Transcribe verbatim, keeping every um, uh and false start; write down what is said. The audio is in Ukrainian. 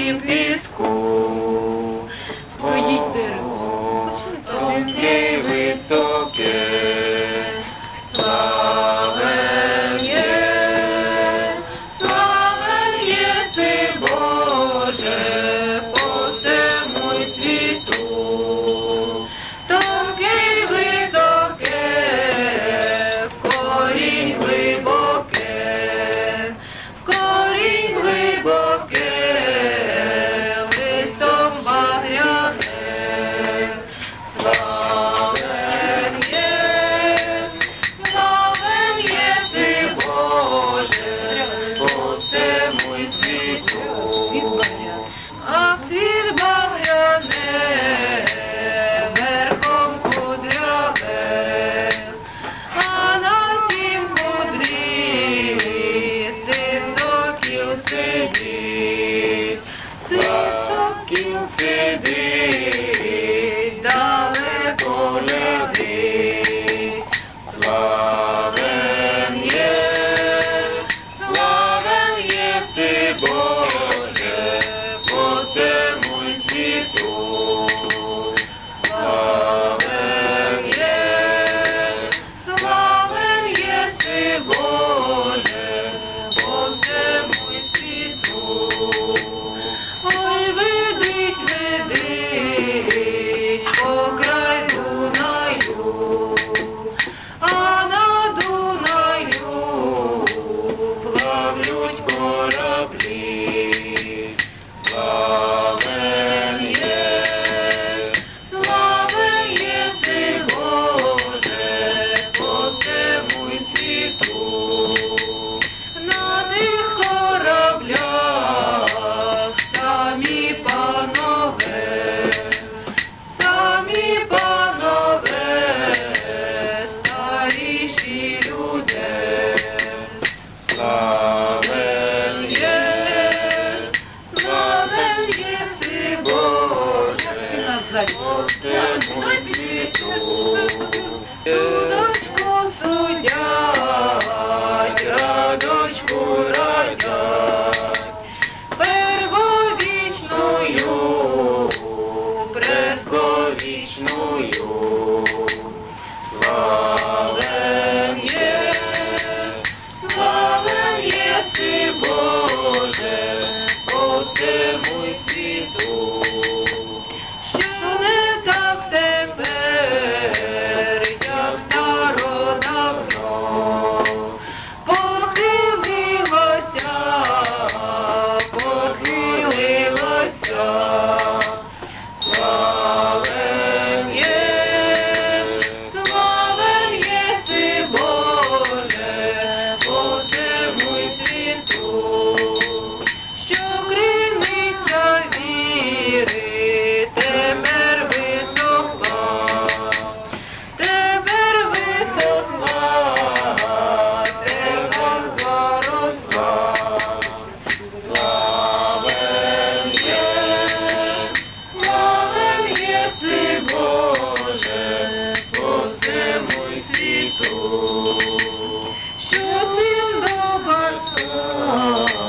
чистім піску. Стоїть дерево. Тонке й високе, славен є, славен єси, Боже, по всему світу. Тонке й високе, в корінь глибоке, в корінь глибоке, листом багряне. Славен є, славен єси, Боже, по всему світу. А в цвіт багряне, верхом кудряве, а на тім кудрі сив сокіл сидить, сив сокіл сидить, далеко летить. Славен є, славен єси, Боже, по всему світу. Славен є, славен єси, Боже, по всему світу. Ой, ведить, ведить по край Дунаю, а на Дунаю плавлють кораблі. Славен є, славен єси, Боже, по всему світу. На тих кораблях самі панове, самі панове, старіші люди. Славен є, славен єси, Боже, по всему світу. Судочку судять, радочку радять, первовічною, предковічною. Славен є, славен єси, Боже, по всему світу. Що не так тепер, як стародавно, похилилося, похилилося. Славен є, славен єси, Боже, по всему світу. Що криниця віри тепер висохла, тепер висохла, тепер заросла. Славен є, славен єси, Боже, по всему світу. Що син до батька